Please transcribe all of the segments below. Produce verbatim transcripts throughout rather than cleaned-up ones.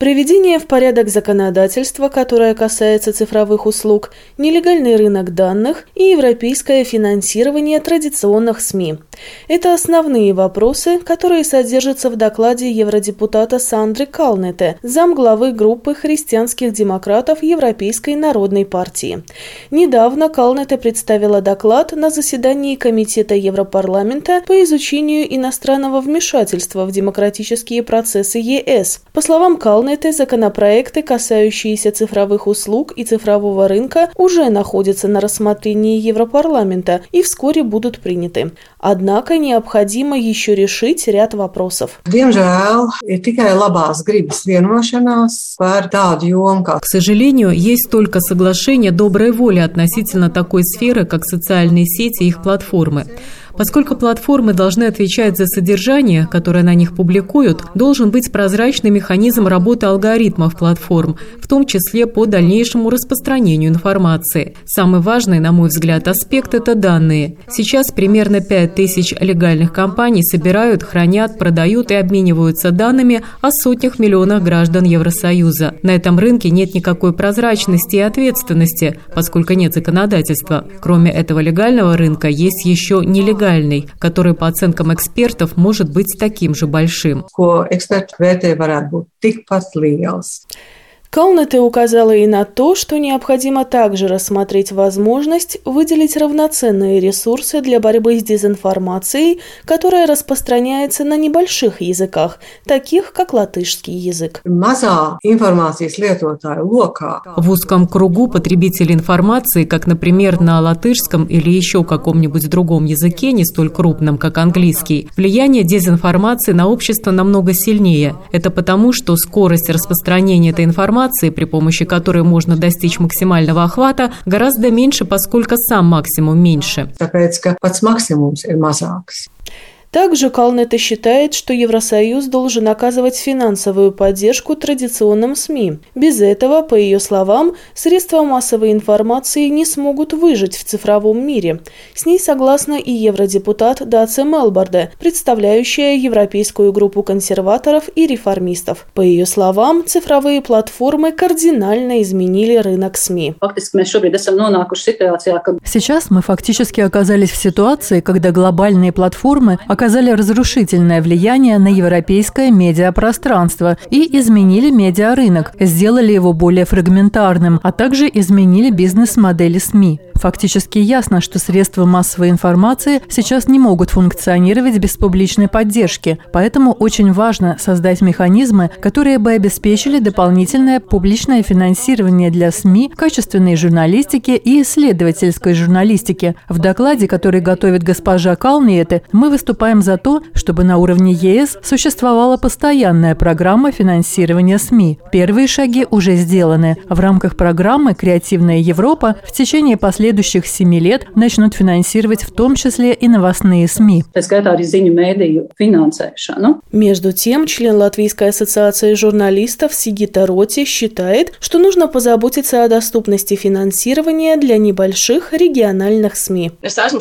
Приведение в порядок законодательства, которое касается цифровых услуг, нелегальный рынок данных и европейское финансирование традиционных СМИ. Это основные вопросы, которые содержатся в докладе евродепутата Сандры Калнете, замглавы группы христианских демократов Европейской народной партии. Недавно Калнете представила доклад на заседании Комитета Европарламента по изучению иностранного вмешательства в демократические процессы ЕС. По словам Калнете, законопроекты, касающиеся цифровых услуг и цифрового рынка, уже находятся на рассмотрении Европарламента и вскоре будут приняты. Однако необходимо еще решить ряд вопросов. К сожалению, есть только соглашение доброй воли относительно такой сферы, как социальные сети и их платформы. Поскольку платформы должны отвечать за содержание, которое на них публикуют, должен быть прозрачный механизм работы алгоритмов платформ, в том числе по дальнейшему распространению информации. Самый важный, на мой взгляд, аспект – это данные. Сейчас примерно пять тысяч легальных компаний собирают, хранят, продают и обмениваются данными о сотнях миллионах граждан Евросоюза. На этом рынке нет никакой прозрачности и ответственности, поскольку нет законодательства. Кроме этого легального рынка есть еще нелегальный, который, по оценкам экспертов, может быть таким же большим. Калнете указала и на то, что необходимо также рассмотреть возможность выделить равноценные ресурсы для борьбы с дезинформацией, которая распространяется на небольших языках, таких как латышский язык. В узком кругу потребителей информации, как, например, на латышском или еще каком-нибудь другом языке, не столь крупном, как английский, влияние дезинформации на общество намного сильнее. Это потому, что скорость распространения этой информации, при помощи которой можно достичь максимального охвата, гораздо меньше, поскольку сам максимум меньше. Также Калнете считает, что Евросоюз должен оказывать финансовую поддержку традиционным СМИ. Без этого, по ее словам, средства массовой информации не смогут выжить в цифровом мире. С ней согласна и евродепутат Даце Мелбарде, представляющая Европейскую группу консерваторов и реформистов. По ее словам, цифровые платформы кардинально изменили рынок СМИ. Сейчас мы фактически оказались в ситуации, когда глобальные платформы оказали разрушительное влияние на европейское медиапространство и изменили медиарынок, сделали его более фрагментарным, а также изменили бизнес-модели СМИ. Фактически ясно, что средства массовой информации сейчас не могут функционировать без публичной поддержки, поэтому очень важно создать механизмы, которые бы обеспечили дополнительное публичное финансирование для СМИ, качественной журналистики и исследовательской журналистики. В докладе, который готовит госпожа Калнете, мы выступаем за то, чтобы на уровне ЕС существовала постоянная программа финансирования СМИ. Первые шаги уже сделаны. В рамках программы «Креативная Европа» в течение последующих следующих семи лет начнут финансировать в том числе и новостные СМИ. Между тем, член Латвийской ассоциации журналистов Сигита Роти считает, что нужно позаботиться о доступности финансирования для небольших региональных СМИ.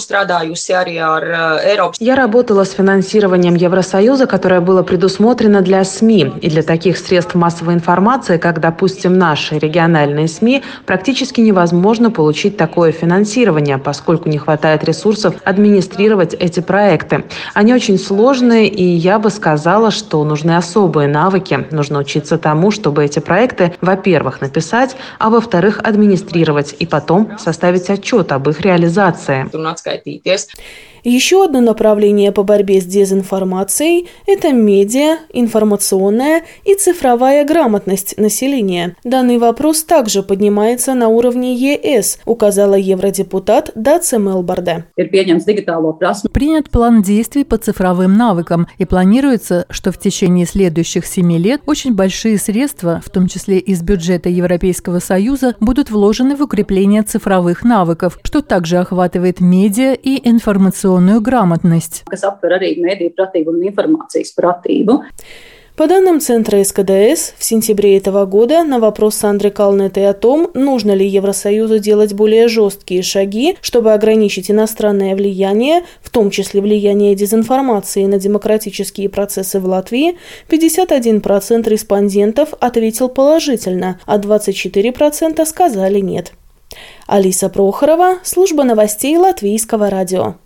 Я работала с финансированием Евросоюза, которое было предусмотрено для СМИ. И для таких средств массовой информации, как, допустим, наши региональные СМИ, практически невозможно получить такое финансирование, поскольку не хватает ресурсов администрировать эти проекты. Они очень сложные, и я бы сказала, что нужны особые навыки. Нужно учиться тому, чтобы эти проекты, во-первых, написать, а во-вторых, администрировать, и потом составить отчет об их реализации. Еще одно направление по борьбе с дезинформацией – это медиа, информационная и цифровая грамотность населения. Данный вопрос также поднимается на уровне ЕС, указала евродепутат Даце Мелбарде. Принят план действий по цифровым навыкам, и планируется, что в течение следующих семи лет очень большие средства, в том числе из бюджета Европейского Союза, будут вложены в укрепление цифровых навыков, что также охватывает медиа и информационную грамотность. По данным Центра эс ка дэ эс, в сентябре этого года на вопрос Сандры Калнеты о том, нужно ли Евросоюзу делать более жесткие шаги, чтобы ограничить иностранное влияние, в том числе влияние дезинформации на демократические процессы в Латвии, пятьдесят один процент респондентов ответил положительно, а двадцать четыре процента сказали нет. Алиса Прохорова, служба новостей Латвийского радио.